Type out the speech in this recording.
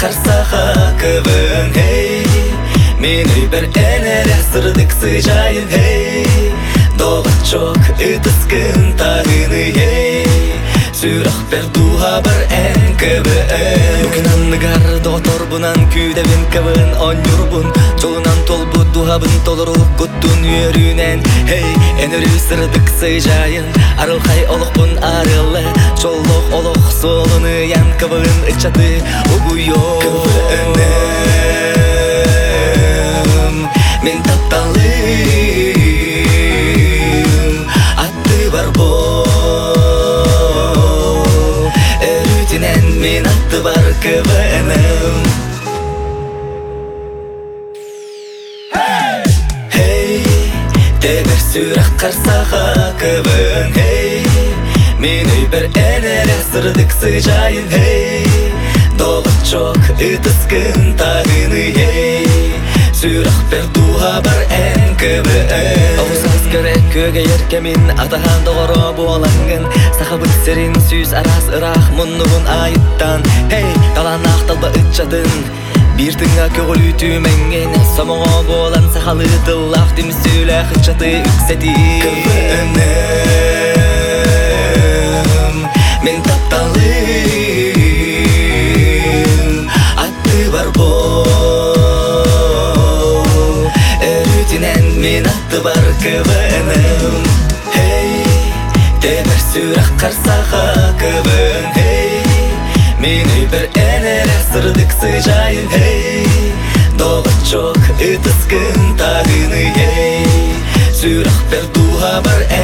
қарсаға көвің, хей. Мен өйбір әнәрі сырдық сыжайын, хей. Доғыт жоқ үтіскін тағыны, хей. Сүрақ бер дуға бір ән көвің. Нүкінанныгар доғытор бұнан күйдәвін көвін он юрбун. Жолынан толбу дуғабын толыруқ күттін үйерінен, хей. Әнөрі сырдық сыжайын, арылқай олықпын арылы. Жолық олық солыны ян көвін үтчаты ұғыйо көвінім. Мен тапталым атты бар бол, өрітінен мен атты бар көвінім. Хей, тебір сүрақ қарсаға көвін, хей. Мен өйбір әнәрі сырдық сыжайын, хей. Доғыт жоқ үтіскін тағыны, хей. Сүрақ бер дуға бар ән көвін. Оғысыз көрек көге еркемін, атахан доғыры болаңын. Сақа бүксерін сүйіз арас ұрақ мұнығын айыттан, хей. Талан ақталба үтчадын, бір тыңа көгіл үтіменген. Самоға болан сақалы дылақ деміз сөйлі қытчаты үксеті көвінім. Мен тапталым атты бар бол, өрітінен мен атты бар көвінім. Хей, темір сүрақ қарсаға көвін, хей. Мен өйбір әнәрі сырдық сыжайын, хей. Доғыт жоқ үтіскін тағыны, хей. Сүрақ бер дуға бар